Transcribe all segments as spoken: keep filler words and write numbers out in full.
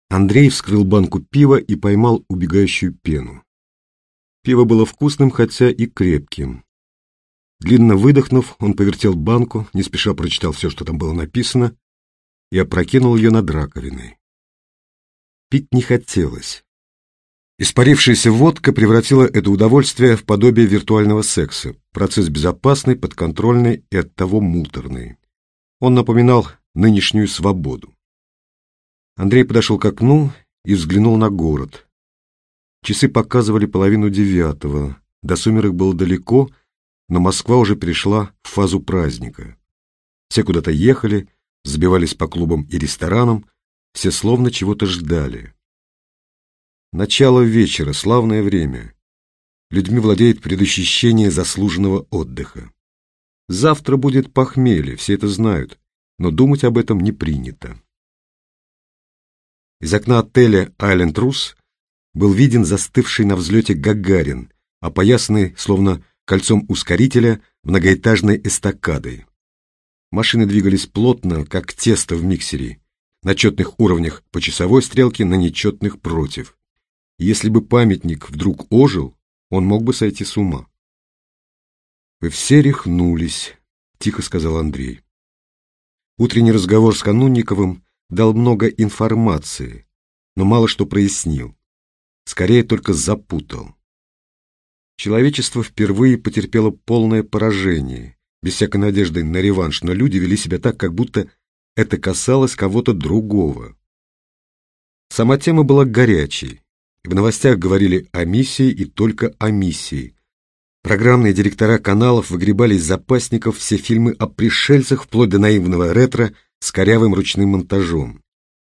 Андрей вскрыл банку пива и поймал убегающую пену. Пиво было вкусным, хотя и крепким. Длинно выдохнув, он повертел банку, не спеша прочитал все, что там было написано, и опрокинул ее над раковиной. Пить не хотелось. Испарившаяся водка превратила это удовольствие в подобие виртуального секса. Процесс безопасный, подконтрольный и оттого муторный. Он напоминал нынешнюю свободу. Андрей подошел к окну и взглянул на город. Часы показывали половину девятого. До сумерек было далеко, но Москва уже перешла в фазу праздника. Все куда-то ехали, сбивались по клубам и ресторанам, все словно чего-то ждали. Начало вечера, славное время. Людьми владеет предощущение заслуженного отдыха. Завтра будет похмелье, все это знают, но думать об этом не принято. Из окна отеля «Айленд Рус» был виден застывший на взлете Гагарин, опоясанный, словно кольцом ускорителя, многоэтажной эстакадой. Машины двигались плотно, как тесто в миксере, на четных уровнях по часовой стрелке, на нечетных против. Если бы памятник вдруг ожил, он мог бы сойти с ума. «Вы все рехнулись», — тихо сказал Андрей. Утренний разговор с Канунниковым дал много информации, но мало что прояснил. Скорее только запутал. Человечество впервые потерпело полное поражение, без всякой надежды на реванш, но люди вели себя так, как будто это касалось кого-то другого. Сама тема была горячей, и в новостях говорили о миссии и только о миссии. Программные директора каналов выгребали из запасников все фильмы о пришельцах, вплоть до наивного ретро с корявым ручным монтажом.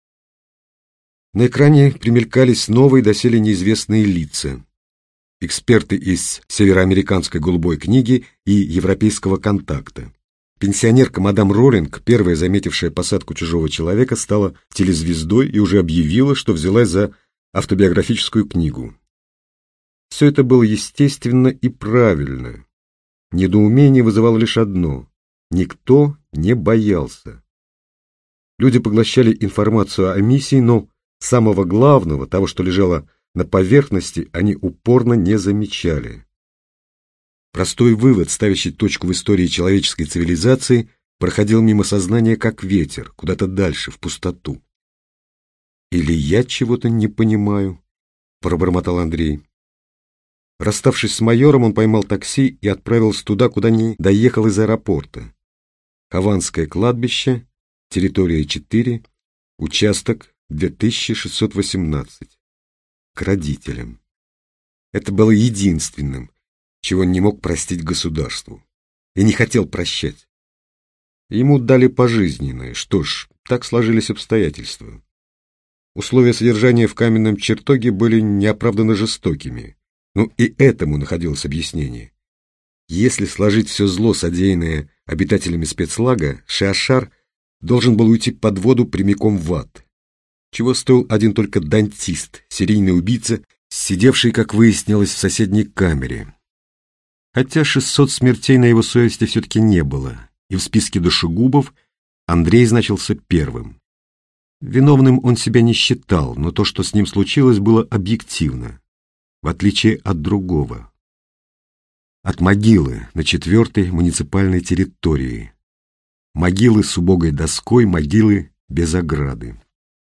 На экране примелькались новые доселе неизвестные лица. Эксперты из североамериканской голубой книги и европейского контакта. Пенсионерка мадам Роллинг, первая заметившая посадку чужого человека, стала телезвездой и уже объявила, что взялась за автобиографическую книгу. Все это было естественно и правильно. Недоумение вызывало лишь одно – никто не боялся. Люди поглощали информацию о миссии, но самого главного, того, что лежало на поверхности, они упорно не замечали. Простой вывод, ставящий точку в истории человеческой цивилизации, проходил мимо сознания как ветер, куда-то дальше, в пустоту. «Или я чего-то не понимаю», — пробормотал Андрей. Расставшись с майором, он поймал такси и отправился туда, куда не доехал из аэропорта. Хованское кладбище, территория четыре, участок две тысячи шестьсот восемнадцать. К родителям. Это было единственным, чего он не мог простить государству. И не хотел прощать. Ему дали пожизненное. Что ж, так сложились обстоятельства. Условия содержания в каменном чертоге были неоправданно жестокими. Но и этому находилось объяснение. Если сложить все зло, содеянное обитателями спецлага, Шиашар должен был уйти под воду прямиком в ад. Чего стоил один только дантист, серийный убийца, сидевший, как выяснилось, в соседней камере. Хотя шестьсот смертей на его совести все-таки не было, и в списке душегубов Андрей значился первым. Виновным он себя не считал, но то, что с ним случилось, было объективно, в отличие от другого. От могилы на четвертой муниципальной территории. Могилы с убогой доской, могилы без ограды.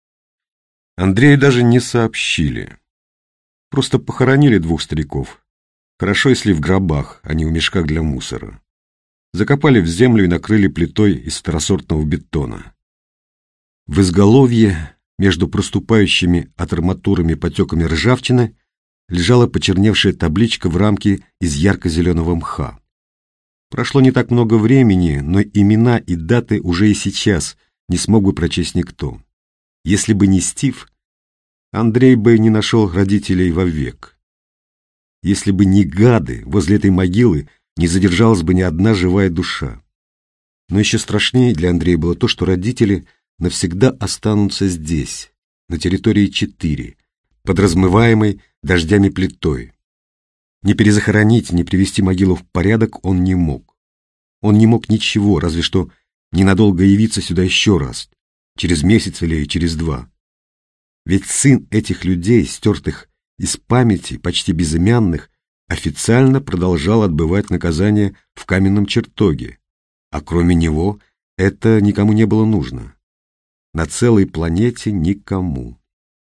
Андрею даже не сообщили. Просто похоронили двух стариков. Хорошо, если в гробах, а не в мешках для мусора. Закопали в землю и накрыли плитой из второсортного бетона. В изголовье, между проступающими от арматурами потеками ржавчины, лежала почерневшая табличка в рамке из ярко-зеленого мха. Прошло не так много времени, но имена и даты уже и сейчас не смог бы прочесть никто. Если бы не Стив, Андрей бы не нашел родителей вовек. Если бы не гады, возле этой могилы не задержалась бы ни одна живая душа. Но еще страшнее для Андрея было то, что родители навсегда останутся здесь, на территории четыре, под размываемой дождями плитой. Не перезахоронить, не привести могилу в порядок он не мог. Он не мог ничего, разве что ненадолго явиться сюда еще раз, через месяц или через два. Ведь сын этих людей, стертых из памяти, почти безымянных, официально продолжал отбывать наказание в каменном чертоге, а кроме него это никому не было нужно. На целой планете никому.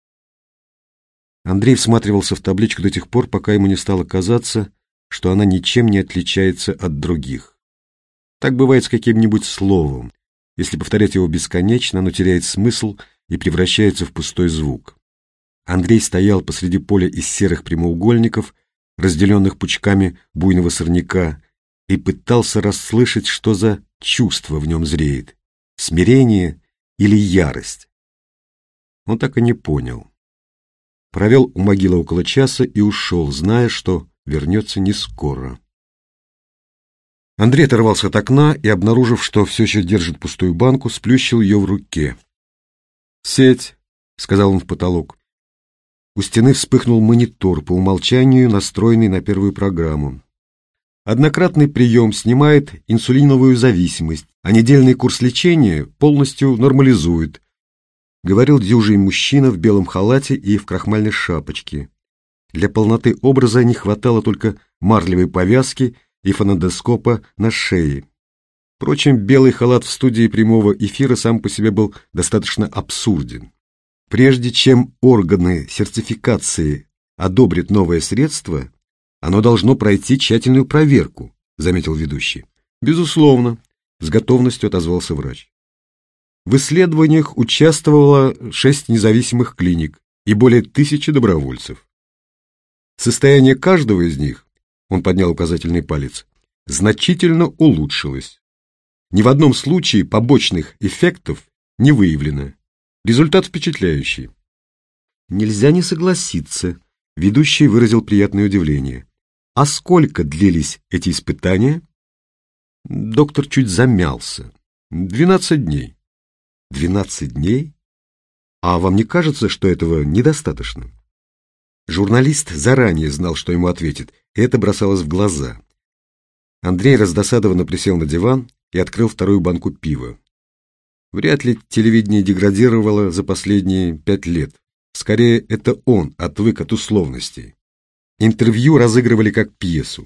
Андрей всматривался в табличку до тех пор, пока ему не стало казаться, что она ничем не отличается от других. Так бывает с каким-нибудь словом. Если повторять его бесконечно, оно теряет смысл и превращается в пустой звук. Андрей стоял посреди поля из серых прямоугольников, разделенных пучками буйного сорняка, и пытался расслышать, что за чувство в нем зреет — смирение или ярость. Он так и не понял. Провел у могилы около часа и ушел, зная, что вернется не скоро. Андрей оторвался от окна и, обнаружив, что все еще держит пустую банку, сплющил ее в руке. «Сеть», — сказал он в потолок. У стены вспыхнул монитор, по умолчанию настроенный на первую программу. Однократный прием снимает инсулиновую зависимость, а недельный курс лечения полностью нормализует, говорил дюжий мужчина в белом халате и в крахмальной шапочке. Для полноты образа не хватало только марлевой повязки и фонендоскопа на шее. Впрочем, белый халат в студии прямого эфира сам по себе был достаточно абсурден. Прежде чем органы сертификации одобрят новое средство, оно должно пройти тщательную проверку, заметил ведущий. Безусловно, с готовностью отозвался врач. В исследованиях участвовало шесть независимых клиник и более тысячи добровольцев. Состояние каждого из них, он поднял указательный палец, значительно улучшилось. Ни в одном случае побочных эффектов не выявлено. Результат впечатляющий. Нельзя не согласиться, ведущий выразил приятное удивление. А сколько длились эти испытания? Доктор чуть замялся. Двенадцать дней. Двенадцать дней? А вам не кажется, что этого недостаточно? Журналист заранее знал, что ему ответит, и это бросалось в глаза. Андрей раздосадованно присел на диван и открыл вторую банку пива. Вряд ли телевидение деградировало за последние пять лет. Скорее, это он отвык от условностей. Интервью разыгрывали как пьесу.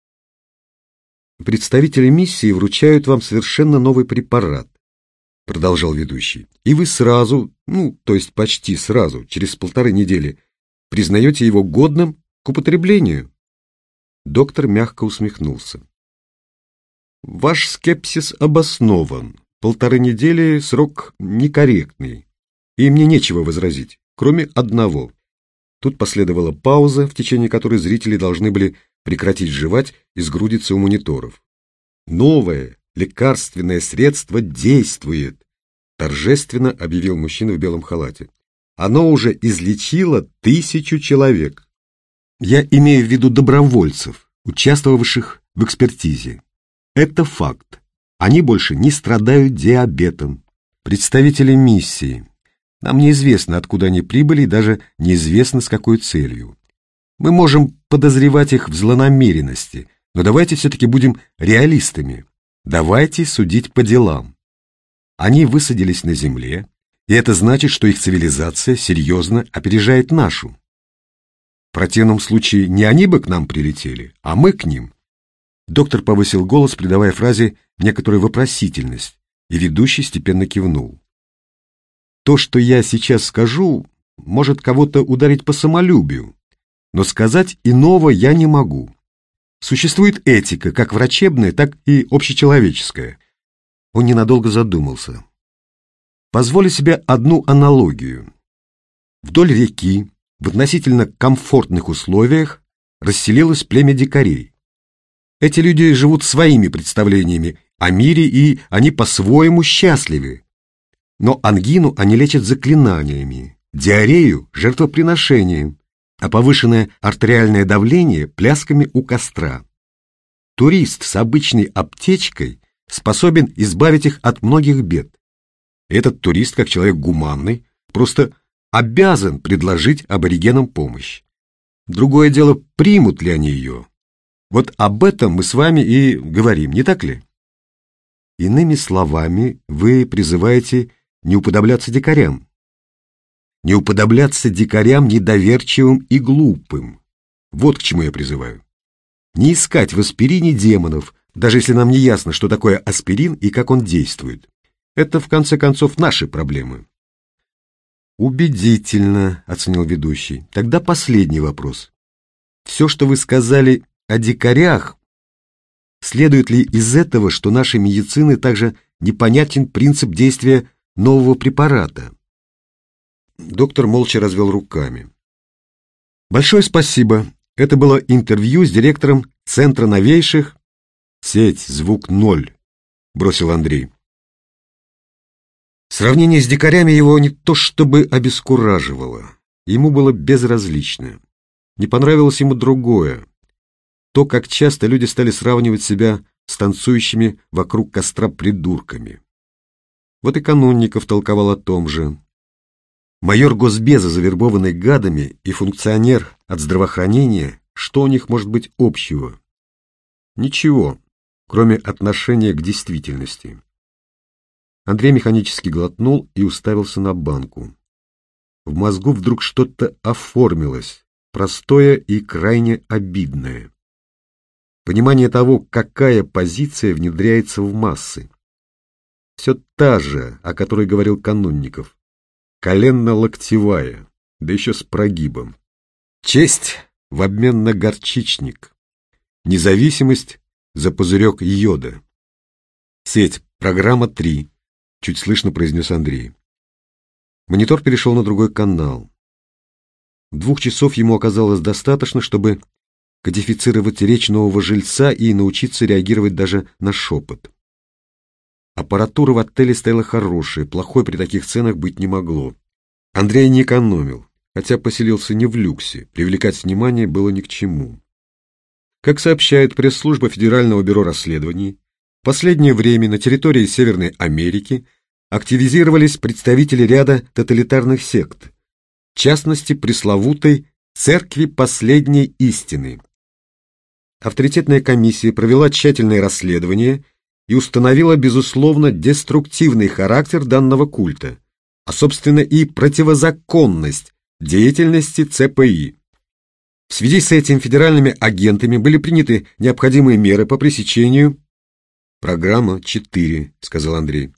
Представители миссии вручают вам совершенно новый препарат, продолжал ведущий. И вы сразу, ну, то есть почти сразу, через полторы недели, признаете его годным к употреблению. Доктор мягко усмехнулся. Ваш скепсис обоснован. Полторы недели — срок некорректный, и мне нечего возразить, кроме одного. Тут последовала пауза, в течение которой зрители должны были прекратить жевать и сгрудиться у мониторов. «Новое лекарственное средство действует», — торжественно объявил мужчина в белом халате. «Оно уже излечило тысячу человек. Я имею в виду добровольцев, участвовавших в экспертизе. Это факт. Они больше не страдают диабетом. Представители миссии. Нам неизвестно, откуда они прибыли, и даже неизвестно, с какой целью. Мы можем подозревать их в злонамеренности, но давайте все-таки будем реалистами. Давайте судить по делам. Они высадились на Земле, и это значит, что их цивилизация серьезно опережает нашу. В противном случае не они бы к нам прилетели, а мы к ним. Доктор повысил голос, придавая фразе некоторую вопросительность, и ведущий степенно кивнул. То, что я сейчас скажу, может кого-то ударить по самолюбию, но сказать иного я не могу. Существует этика, как врачебная, так и общечеловеческая. Он ненадолго задумался. Позволю себе одну аналогию. Вдоль реки, в относительно комфортных условиях, расселилось племя дикарей. Эти люди живут своими представлениями о мире, и они по-своему счастливы. Но ангину они лечат заклинаниями, диарею – жертвоприношением, а повышенное артериальное давление – плясками у костра. Турист с обычной аптечкой способен избавить их от многих бед. Этот турист, как человек гуманный, просто обязан предложить аборигенам помощь. Другое дело, примут ли они ее. Вот об этом мы с вами и говорим, не так ли? Иными словами, вы призываете не уподобляться дикарям. не уподобляться дикарям недоверчивым и глупым. Вот к чему я призываю. Не искать в аспирине демонов, даже если нам не ясно, что такое аспирин и как он действует. Это, в конце концов, наши проблемы. Убедительно, оценил ведущий. Тогда последний вопрос. Все, что вы сказали о дикарях, следует ли из этого, что нашей медицины также непонятен принцип действия нового препарата? Доктор молча развел руками. Большое спасибо. Это было интервью с директором Центра новейших... Сеть, звук ноль, бросил Андрей. Сравнение с дикарями его не то чтобы обескураживало. Ему было безразлично. Не понравилось ему другое. То, как часто люди стали сравнивать себя с танцующими вокруг костра придурками. Вот и Канунников толковал о том же. Майор госбеза, завербованный гадами, и функционер от здравоохранения, что у них может быть общего? Ничего, кроме отношения к действительности. Андрей механически глотнул и уставился на банку. В мозгу вдруг что-то оформилось, простое и крайне обидное. Понимание того, какая позиция внедряется в массы. Все та же, о которой говорил Канунников. Коленно-локтевая, да еще с прогибом. Честь в обмен на горчичник. Независимость за пузырек йода. Сеть, программа три, чуть слышно произнес Андрей. Монитор перешел на другой канал. Двух часов ему оказалось достаточно, чтобы кодифицировать речь нового жильца и научиться реагировать даже на шепот. Аппаратура в отеле стояла хорошая, плохой при таких ценах быть не могло. Андрей не экономил, хотя поселился не в люксе, привлекать внимание было ни к чему. Как сообщает пресс-служба Федерального бюро расследований, в последнее время на территории Северной Америки активизировались представители ряда тоталитарных сект, в частности, пресловутой «Церкви последней истины». Авторитетная комиссия провела тщательное расследование и установила, безусловно, деструктивный характер данного культа, а, собственно, и противозаконность деятельности ЦПИ. В связи с этим федеральными агентами были приняты необходимые меры по пресечению. «Программа четыре», — сказал Андрей.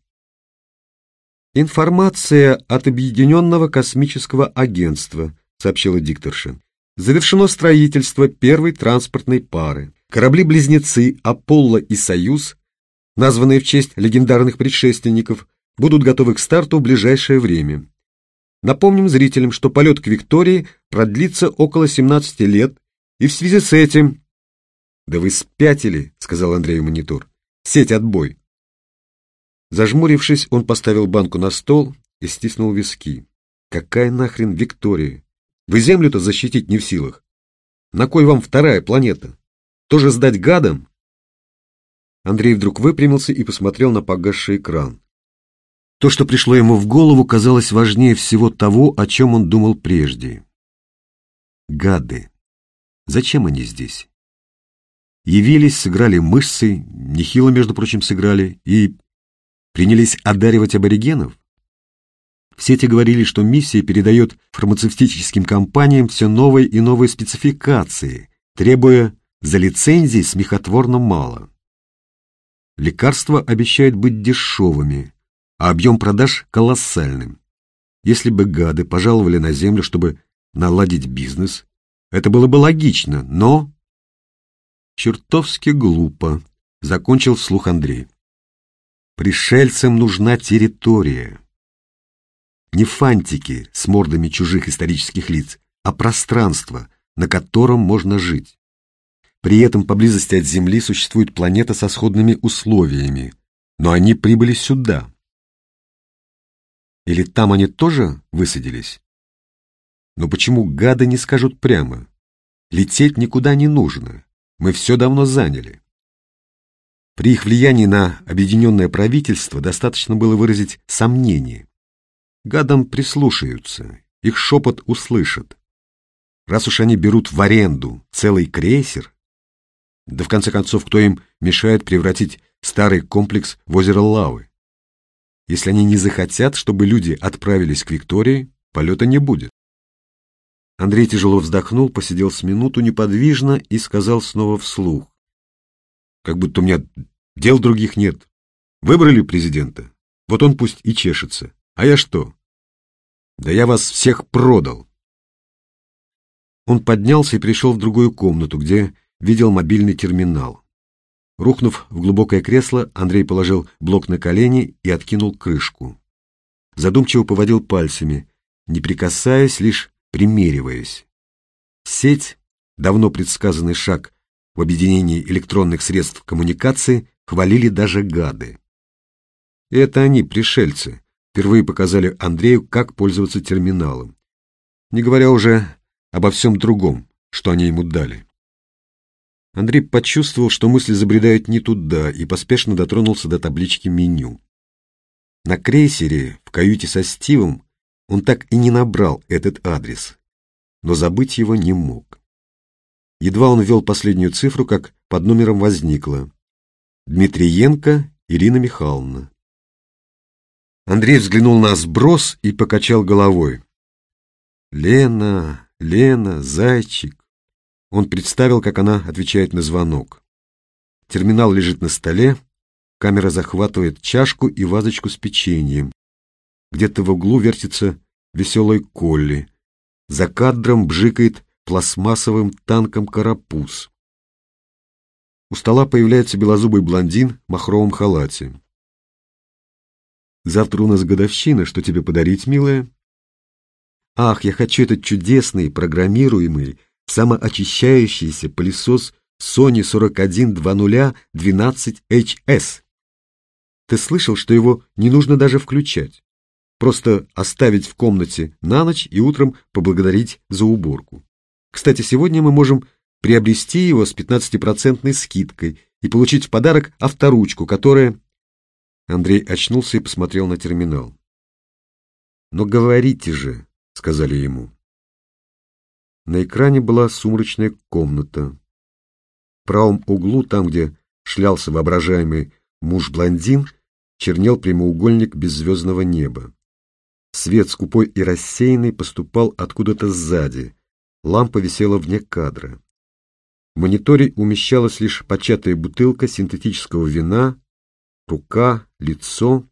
«Информация от Объединенного космического агентства», — сообщила дикторша. «Завершено строительство первой транспортной пары. Корабли-близнецы «Аполло» и «Союз», названные в честь легендарных предшественников, будут готовы к старту в ближайшее время. Напомним зрителям, что полет к Виктории продлится около семнадцати лет, и в связи с этим...» «Да вы спятили», — сказал Андрей в монитор. «Сеть, отбой». Зажмурившись, он поставил банку на стол и стиснул виски. «Какая нахрен Виктория? Вы Землю-то защитить не в силах. На кой вам вторая планета? Тоже сдать гадам?» Андрей вдруг выпрямился и посмотрел на погасший экран. То, что пришло ему в голову, казалось важнее всего того, о чем он думал прежде. Гады. Зачем они здесь? Явились, сыграли мышцы, нехило, между прочим, сыграли, и принялись одаривать аборигенов? Все те говорили, что миссия передает фармацевтическим компаниям все новые и новые спецификации, требуя за лицензии смехотворно мало. Лекарства обещают быть дешевыми, а объем продаж колоссальным. Если бы гады пожаловали на Землю, чтобы наладить бизнес, это было бы логично, но... Чертовски глупо, закончил вслух Андрей. Пришельцам нужна территория. Не фантики с мордами чужих исторических лиц, а пространство, на котором можно жить. При этом поблизости от Земли существует планета со сходными условиями, но они прибыли сюда. Или там они тоже высадились? Но почему гады не скажут прямо? Лететь никуда не нужно, мы все давно заняли. При их влиянии на объединенное правительство достаточно было выразить сомнение. Гадам прислушаются, их шепот услышат. Раз уж они берут в аренду целый крейсер, да в конце концов, кто им мешает превратить старый комплекс в озеро лавы? Если они не захотят, чтобы люди отправились к Виктории, полета не будет. Андрей тяжело вздохнул, посидел с минуту неподвижно и сказал снова вслух. Как будто у меня дел других нет. Выбрали президента, вот он пусть и чешется. А я что? Да я вас всех продал. Он поднялся и пришел в другую комнату, где видел мобильный терминал. Рухнув в глубокое кресло, Андрей положил блок на колени и откинул крышку. Задумчиво поводил пальцами, не прикасаясь, лишь примериваясь. Сеть, давно предсказанный шаг в объединении электронных средств коммуникации, хвалили даже гады. И это они, пришельцы, впервые показали Андрею, как пользоваться терминалом, не говоря уже обо всем другом, что они ему дали. Андрей почувствовал, что мысли забредают не туда, и поспешно дотронулся до таблички меню. На крейсере, в каюте со Стивом, он так и не набрал этот адрес, но забыть его не мог. Едва он ввел последнюю цифру, как под номером возникло: Дмитриенко Ирина Михайловна. Андрей взглянул на сброс и покачал головой. «Лена, Лена, зайчик». Он представил, как она отвечает на звонок. Терминал лежит на столе, камера захватывает чашку и вазочку с печеньем. Где-то в углу вертится веселый Колли. За кадром бжикает пластмассовым танком карапуз. У стола появляется белозубый блондин в махровом халате. «Завтра у нас годовщина, что тебе подарить, милая?» «Ах, я хочу этот чудесный, программируемый, самоочищающийся пылесос Sony сорок один двадцать двенадцать эйч эс. Ты слышал, что его не нужно даже включать? Просто оставить в комнате на ночь и утром поблагодарить за уборку. Кстати, сегодня мы можем приобрести его с пятнадцатипроцентной скидкой и получить в подарок авторучку, которая...» Андрей очнулся и посмотрел на терминал. «Но говорите же», — сказали ему. На экране была сумрачная комната. В правом углу, там, где шлялся воображаемый муж-блондин, чернел прямоугольник беззвездного неба. Свет скупой и рассеянный поступал откуда-то сзади. Лампа висела вне кадра. В мониторе умещалась лишь початая бутылка синтетического вина, рука, лицо.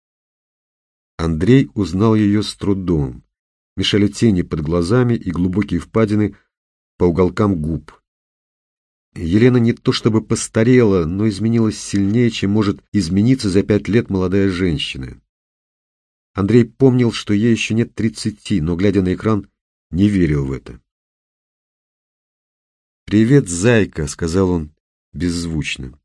Андрей узнал ее с трудом. Мешали тени под глазами и глубокие впадины по уголкам губ. Елена не то чтобы постарела, но изменилась сильнее, чем может измениться за пять лет молодая женщина. Андрей помнил, что ей еще нет тридцати, но, глядя на экран, не верил в это. «Привет, зайка», — сказал он беззвучно.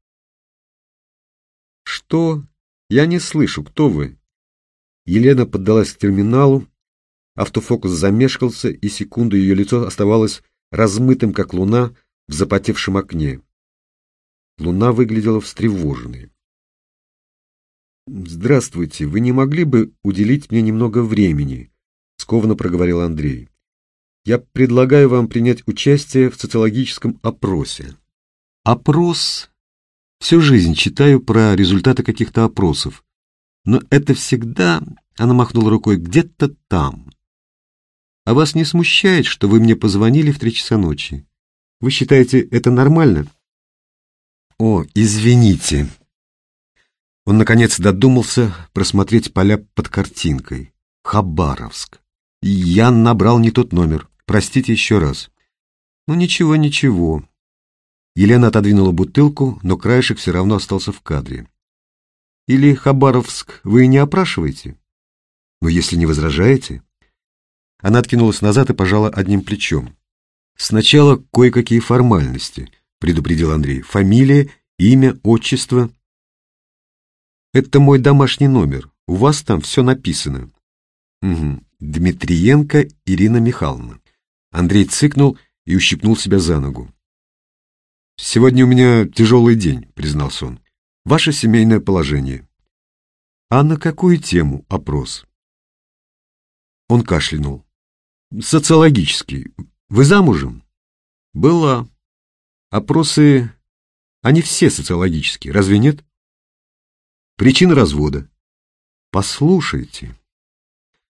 «Что? Я не слышу. Кто вы?» Елена поддалась к терминалу. Автофокус замешкался, и секунду ее лицо оставалось размытым, как луна в запотевшем окне. Луна выглядела встревоженной. «Здравствуйте, вы не могли бы уделить мне немного времени?» — скованно проговорил Андрей. «Я предлагаю вам принять участие в социологическом опросе». «Опрос? Всю жизнь читаю про результаты каких-то опросов. Но это всегда...» — она махнула рукой. «Где-то там. А вас не смущает, что вы мне позвонили в три часа ночи? Вы считаете это нормально?» «О, извините». Он, наконец, додумался просмотреть поля под картинкой. Хабаровск. Я набрал не тот номер. Простите еще раз. Ну, ничего, ничего. Елена отодвинула бутылку, но краешек все равно остался в кадре. Или Хабаровск вы не опрашиваете? Но если не возражаете... Она откинулась назад и пожала одним плечом. «Сначала кое-какие формальности», — предупредил Андрей. «Фамилия, имя, отчество». «Это мой домашний номер. У вас там все написано». «Угу. Дмитриенко Ирина Михайловна». Андрей цыкнул и ущипнул себя за ногу. «Сегодня у меня тяжелый день», — признался он. «Ваше семейное положение». «А на какую тему опрос?» Он кашлянул. «Социологический. Вы замужем?» «Была. Опросы, они все социологические, разве нет?» «Причина развода?» «Послушайте».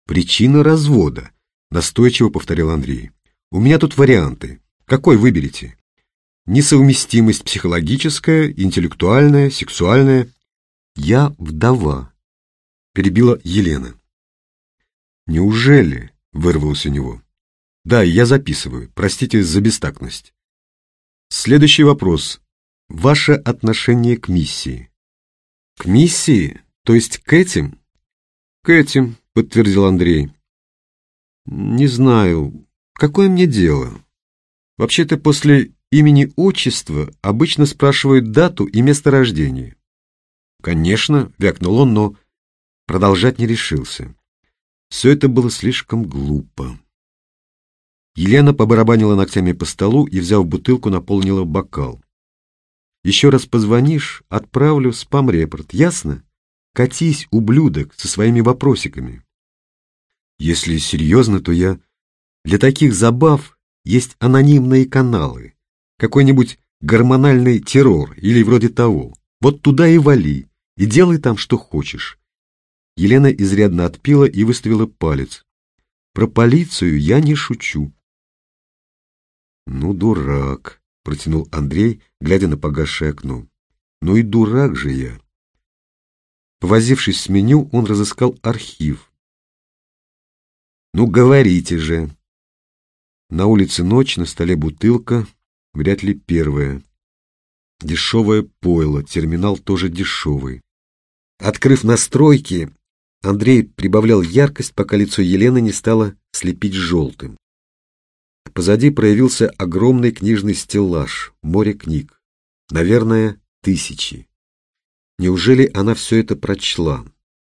«Причина развода», — настойчиво повторил Андрей. «У меня тут варианты. Какой выберете? Несовместимость психологическая, интеллектуальная, сексуальная». «Я вдова», — перебила Елена. «Неужели?» — вырвалось у него. «Да, я записываю. Простите за бестактность. Следующий вопрос. Ваше отношение к миссии». «К миссии? То есть к этим?» «К этим», — подтвердил Андрей. «Не знаю. Какое мне дело? Вообще-то после имени-отчества обычно спрашивают дату и место рождения». «Конечно», — вякнул он, но продолжать не решился. Все это было слишком глупо. Елена побарабанила ногтями по столу и, взяв бутылку, наполнила бокал. «Еще раз позвонишь, отправлю спам-репорт, ясно? Катись, ублюдок, со своими вопросиками». «Если серьезно, то я... Для таких забав есть анонимные каналы, какой-нибудь гормональный террор или вроде того. Вот туда и вали, и делай там, что хочешь». Елена изрядно отпила и выставила палец. «Про полицию я не шучу». «Ну, дурак», — протянул Андрей, глядя на погасшее окно. «Ну и дурак же я». Повозившись с меню, он разыскал архив. «Ну, говорите же». На улице ночь, на столе бутылка, вряд ли первая. Дешевое пойло, терминал тоже дешевый. Открыв настройки, Андрей прибавлял яркость, пока лицо Елены не стало слепить желтым. Позади проявился огромный книжный стеллаж, море книг. Наверное, тысячи. Неужели она все это прочла?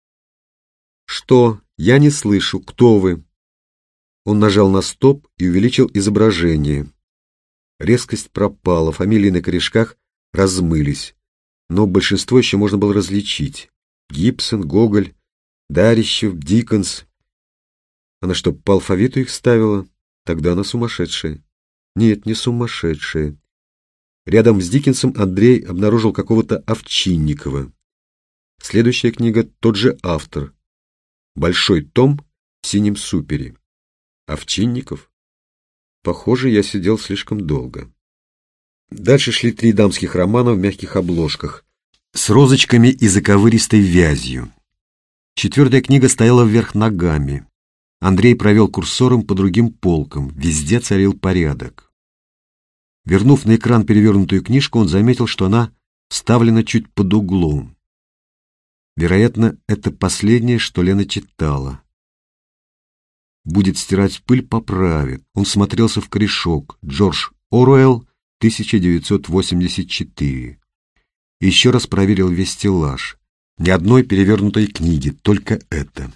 «Что? Я не слышу. Кто вы?» Он нажал на стоп и увеличил изображение. Резкость пропала, фамилии на корешках размылись, но большинство еще можно было различить. Гибсон, Гоголь, Дарищев, Диккенс. Она что, по алфавиту их ставила? Тогда она сумасшедшая. Нет, не сумасшедшая. Рядом с Диккенсом Андрей обнаружил какого-то Овчинникова. Следующая книга — тот же автор. Большой том в синем супере. Овчинников? Похоже, я сидел слишком долго. Дальше шли три дамских романа в мягких обложках, с розочками и заковыристой вязью. Четвертая книга стояла вверх ногами. Андрей провел курсором по другим полкам. Везде царил порядок. Вернув на экран перевернутую книжку, он заметил, что она вставлена чуть под углом. Вероятно, это последнее, что Лена читала. Будет стирать пыль, поправит. Он смотрелся в корешок. Джордж Оруэлл, тысяча девятьсот восемьдесят четыре. Еще раз проверил весь стеллаж. Ни одной перевернутой книги, только это.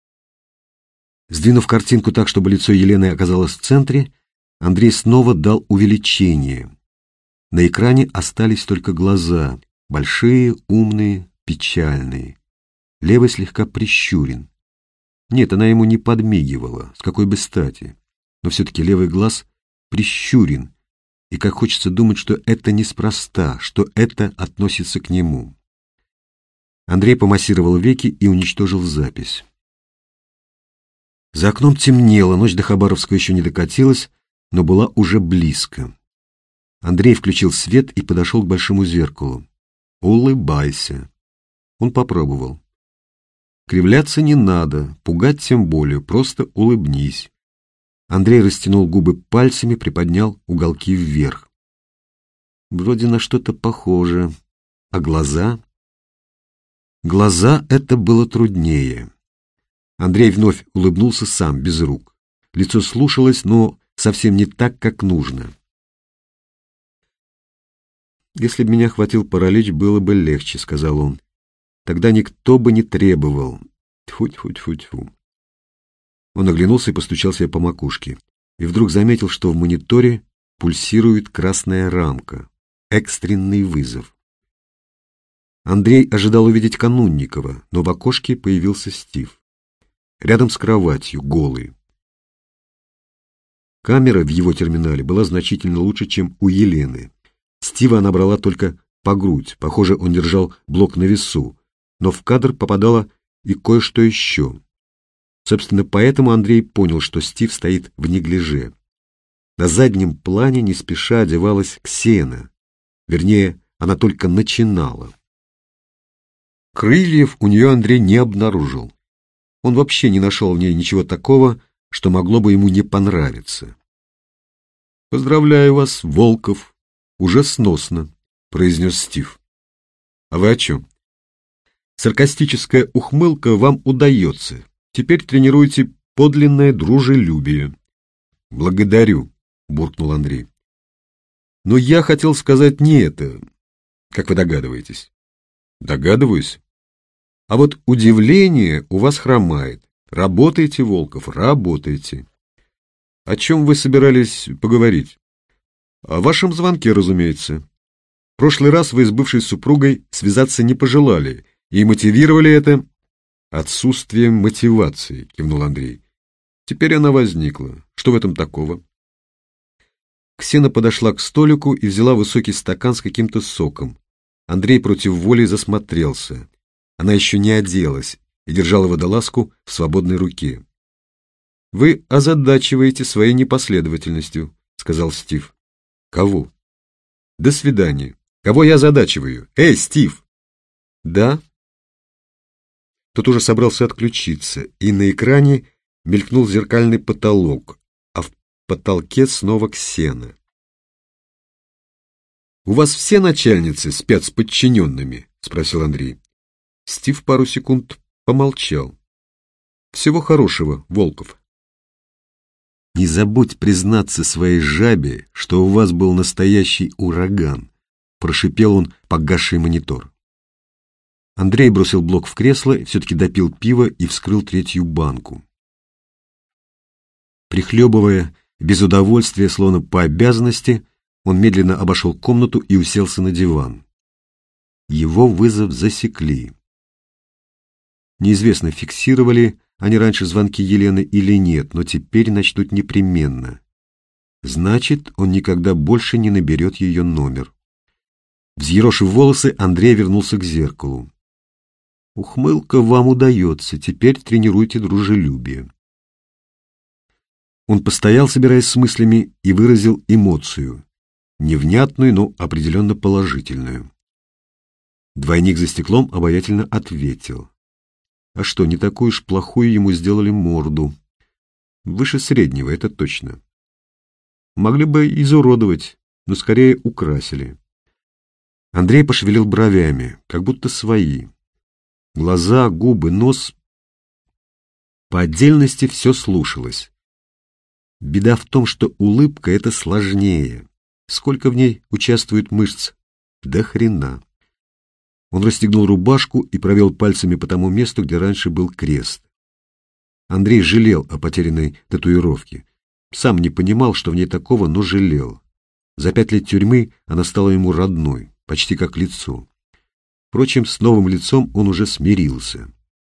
Сдвинув картинку так, чтобы лицо Елены оказалось в центре, Андрей снова дал увеличение. На экране остались только глаза, большие, умные, печальные. Левый слегка прищурен. Нет, она ему не подмигивала, с какой бы стати. Но все-таки левый глаз прищурен, и как хочется думать, что это неспроста, что это относится к нему. Андрей помассировал веки и уничтожил запись. За окном темнело, ночь до Хабаровска еще не докатилась, но была уже близко. Андрей включил свет и подошел к большому зеркалу. «Улыбайся». Он попробовал. Кривляться не надо, пугать тем более, просто улыбнись. Андрей растянул губы пальцами, приподнял уголки вверх. Вроде на что-то похоже. А глаза? Глаза — это было труднее. Андрей вновь улыбнулся сам, без рук. Лицо слушалось, но совсем не так, как нужно. «Если бы меня хватил паралич, было бы легче», — сказал он. «Тогда никто бы не требовал. Тьфу-тьфу-тьфу-тьфу». Он оглянулся и постучал себя по макушке. И вдруг заметил, что в мониторе пульсирует красная рамка. Экстренный вызов. Андрей ожидал увидеть Канунникова, но в окошке появился Стив. Рядом с кроватью, голый. Камера в его терминале была значительно лучше, чем у Елены. Стива она брала только по грудь, похоже, он держал блок на весу, но в кадр попадало и кое-что еще. Собственно, поэтому Андрей понял, что Стив стоит в неглиже. На заднем плане не спеша одевалась Ксена. Вернее, она только начинала. Крыльев у нее Андрей не обнаружил. Он вообще не нашел в ней ничего такого, что могло бы ему не понравиться. «Поздравляю вас, Волков, уже сносно», — произнес Стив. «А вы о чем?» «Саркастическая ухмылка вам удается. Теперь тренируйте подлинное дружелюбие». «Благодарю», — буркнул Андрей. «Но я хотел сказать не это, как вы догадываетесь». «Догадываюсь. А вот удивление у вас хромает. Работайте, Волков, работайте. О чем вы собирались поговорить? О вашем звонке, разумеется. В прошлый раз вы с бывшей супругой связаться не пожелали и мотивировали это отсутствием мотивации, кивнул Андрей. Теперь она возникла. Что в этом такого?» Ксена подошла к столику и взяла высокий стакан с каким-то соком. Андрей против воли засмотрелся. Она еще не оделась и держала водолазку в свободной руке. «Вы озадачиваете своей непоследовательностью», — сказал Стив. «Кого?» «До свидания. Кого я озадачиваю? Эй, Стив!» «Да?» Тот уже собрался отключиться, и на экране мелькнул зеркальный потолок, а в потолке снова Ксена. «У вас все начальницы спят с подчиненными?» — спросил Андрей. Стив пару секунд помолчал. «Всего хорошего, Волков». «Не забудь признаться своей жабе, что у вас был настоящий ураган», — прошипел он, погасший монитор. Андрей бросил блок в кресло, все-таки допил пиво и вскрыл третью банку. Прихлебывая без удовольствия, словно по обязанности, он медленно обошел комнату и уселся на диван. Его вызов засекли. Неизвестно, фиксировали они раньше звонки Елены или нет, но теперь начнут непременно. Значит, он никогда больше не наберет ее номер. Взъерошив волосы, Андрей вернулся к зеркалу. «Ухмылка вам удается, теперь тренируйте дружелюбие». Он постоял, собираясь с мыслями, и выразил эмоцию. Невнятную, но определенно положительную. Двойник за стеклом обаятельно ответил. А что, не такую уж плохую ему сделали морду. Выше среднего, это точно. Могли бы изуродовать, но скорее украсили. Андрей пошевелил бровями, как будто свои. Глаза, губы, нос. По отдельности все слушалось. Беда в том, что улыбка — это сложнее. Сколько в ней участвует мышц? До хрена. Он расстегнул рубашку и провел пальцами по тому месту, где раньше был крест. Андрей жалел о потерянной татуировке. Сам не понимал, что в ней такого, но жалел. За пять лет тюрьмы она стала ему родной, почти как лицо. Впрочем, с новым лицом он уже смирился.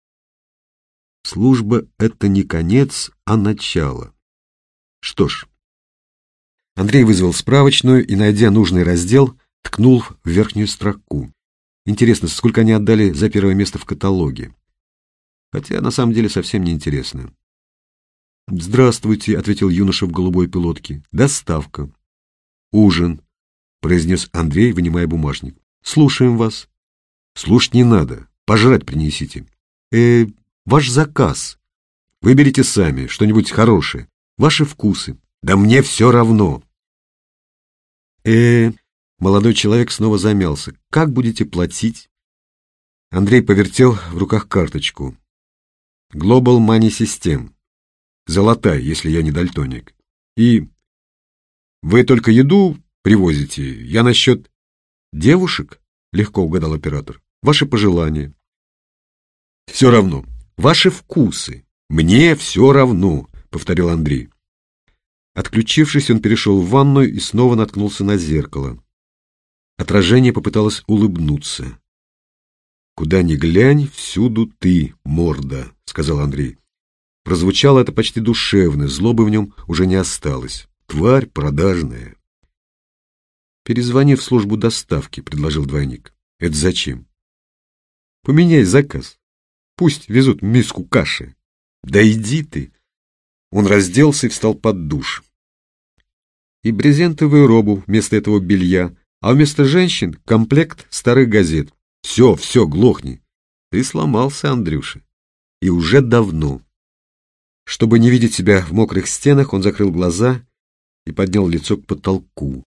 Служба — это не конец, а начало. Что ж. Андрей вызвал справочную и, найдя нужный раздел, ткнул в верхнюю строку. Интересно, сколько они отдали за первое место в каталоге. Хотя, на самом деле, совсем не интересно. «Здравствуйте», — ответил юноша в голубой пилотке. «Доставка». «Ужин», — произнес Андрей, вынимая бумажник. «Слушаем вас». «Слушать не надо. Пожрать принесите». «Э, ваш заказ. Выберите сами что-нибудь хорошее. Ваши вкусы». «Да мне все равно». «Э, молодой человек снова замялся. Как будете платить?» Андрей повертел в руках карточку. Global Money System. Золотая, если я не дальтоник. И вы только еду привозите? Я насчет девушек? Легко угадал оператор. Ваши пожелания. Все равно. Ваши вкусы. Мне все равно, повторил Андрей. Отключившись, он перешел в ванную и снова наткнулся на зеркало. Отражение попыталось улыбнуться. «Куда ни глянь, всюду ты, морда», — сказал Андрей. Прозвучало это почти душевно, злобы в нем уже не осталось. Тварь продажная. «Перезвони в службу доставки», — предложил двойник. «Это зачем?» «Поменяй заказ. Пусть везут миску каши». Да иди ты. Он разделся и встал под душ. И брезентовую робу вместо этого белья, а вместо женщин комплект старых газет. Все, все, глохни. Ты сломался, Андрюша. И уже давно. Чтобы не видеть себя в мокрых стенах, он закрыл глаза и поднял лицо к потолку.